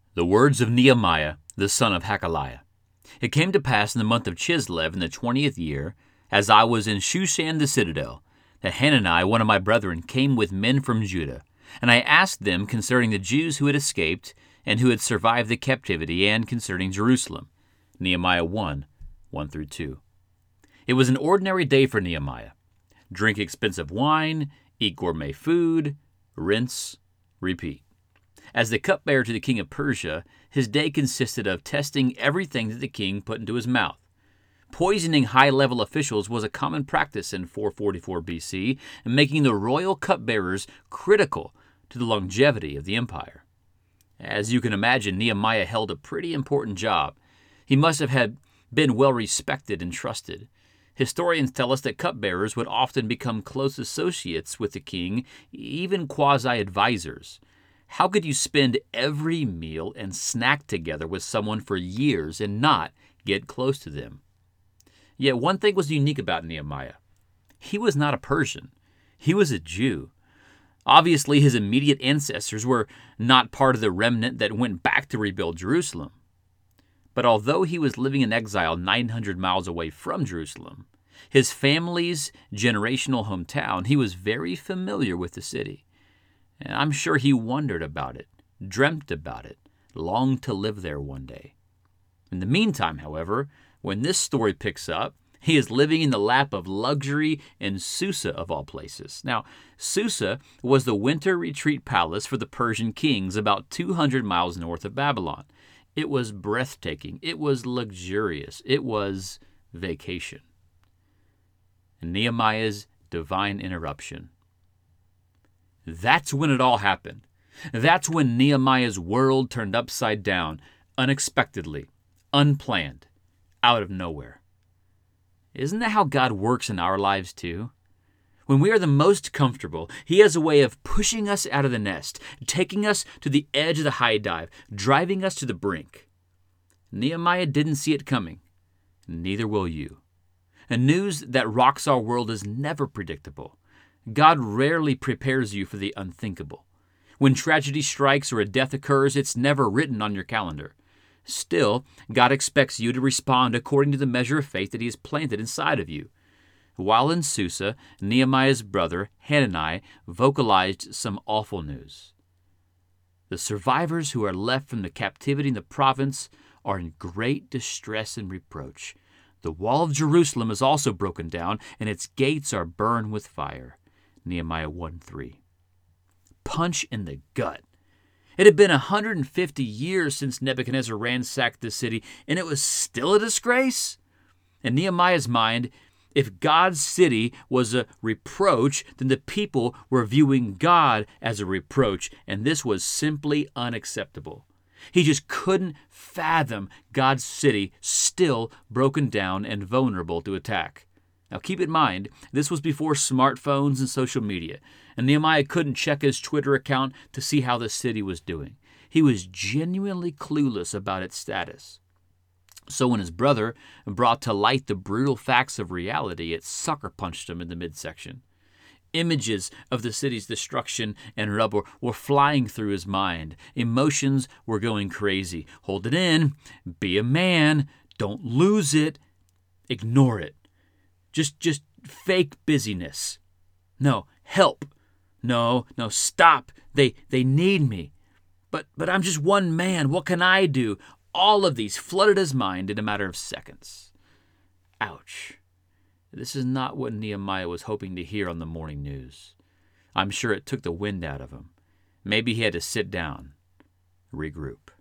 The words of Nehemiah, the son of Hakaliah. It came to pass in the month of Chislev in the 20th year, as I was in Shushan the citadel, that Hanani, one of my brethren, came with men from Judah. And I asked them concerning the Jews who had escaped and who had survived the captivity, and concerning Jerusalem. Nehemiah 1, 1-2. It was an ordinary day for Nehemiah. Drink expensive wine, eat gourmet food, rinse, repeat. As the cupbearer to the king of Persia, his day consisted of testing everything that the king put into his mouth. Poisoning high-level officials was a common practice in 444 BC, and making the royal cupbearers critical to the longevity of the empire. As you can imagine, Nehemiah held a pretty important job. He must have been well respected and trusted. Historians tell us that cupbearers would often become close associates with the king, even quasi-advisors. How could you spend every meal and snack together with someone for years and not get close to them? Yet one thing was unique about Nehemiah. He was not a Persian. He was a Jew. Obviously, his immediate ancestors were not part of the remnant that went back to rebuild Jerusalem. But although he was living in exile 900 miles away from Jerusalem, his family's generational hometown, he was very familiar with the city. And I'm sure he wondered about it, dreamt about it, longed to live there one day. In the meantime, however, when this story picks up, he is living in the lap of luxury in Susa, of all places. Now, Susa was the winter retreat palace for the Persian kings about 200 miles north of Babylon. It was breathtaking. It was luxurious. It was vacation. And Nehemiah's divine interruption. That's when it all happened. That's when Nehemiah's world turned upside down, unexpectedly, unplanned, out of nowhere. Isn't that how God works in our lives too? When we are the most comfortable, He has a way of pushing us out of the nest, taking us to the edge of the high dive, driving us to the brink. Nehemiah didn't see it coming. Neither will you. And news that rocks our world is never predictable. God rarely prepares you for the unthinkable. When tragedy strikes or a death occurs, it's never written on your calendar. Still, God expects you to respond according to the measure of faith that He has planted inside of you. While in Susa, Nehemiah's brother, Hanani, vocalized some awful news. The survivors who are left from the captivity in the province are in great distress and reproach. The wall of Jerusalem is also broken down, and its gates are burned with fire. Nehemiah 1:3. Punch in the gut. It had been 150 years since Nebuchadnezzar ransacked the city, and it was still a disgrace? In Nehemiah's mind, if God's city was a reproach, then the people were viewing God as a reproach, and this was simply unacceptable. He just couldn't fathom God's city still broken down and vulnerable to attack. Now keep in mind, this was before smartphones and social media, and Nehemiah couldn't check his Twitter account to see how the city was doing. He was genuinely clueless about its status. So when his brother brought to light the brutal facts of reality, it sucker punched him in the midsection. Images of the city's destruction and rubble were flying through his mind. Emotions were going crazy. Hold it in. Be a man. Don't lose it. Ignore it. Just fake busyness. No, help. No, stop. They need me. But I'm just one man. What can I do? All of these flooded his mind in a matter of seconds. Ouch. This is not what Nehemiah was hoping to hear on the morning news. I'm sure it took the wind out of him. Maybe he had to sit down, regroup.